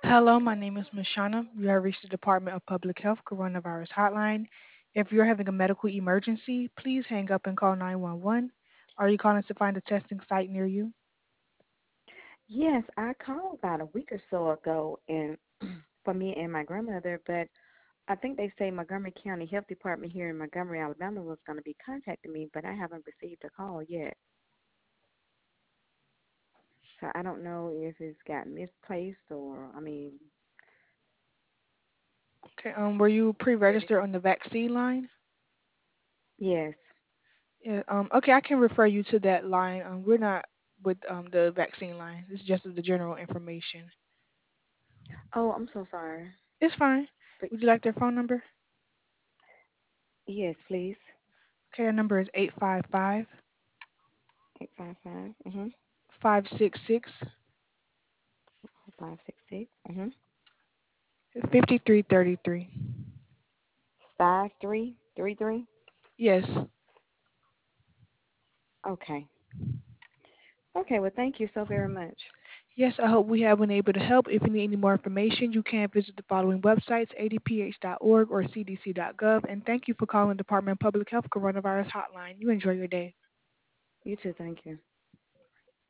Hello, my name is Mashana. You have reached the Department of Public Health Coronavirus Hotline. If you're having a medical emergency, please hang up and call 911. Are you calling to find a testing site near you? Yes, I called about a week or so ago and for me and my grandmother, but I think they say Montgomery County Health Department here in Montgomery, Alabama was going to be contacting me, but I haven't received a call yet. So I don't know if it's got misplaced or, Okay, were you where did pre-registered on the vaccine line? yes. Yeah, okay, I can refer you to that line. We're not with the vaccine line. This is just the general information. Oh, I'm so sorry. It's fine. But Would you like their phone number? yes, please. Okay, our number is 855 855. Mhm. 566 566. Mhm. 5333. 5333. Yes. Okay. Okay, well thank you so very much. Yes, I hope we have been able to help. If you need any more information, you can visit the following websites, adph.org or cdc.gov. And thank you for calling the Department of Public Health Coronavirus Hotline. You enjoy your day. You too, thank you.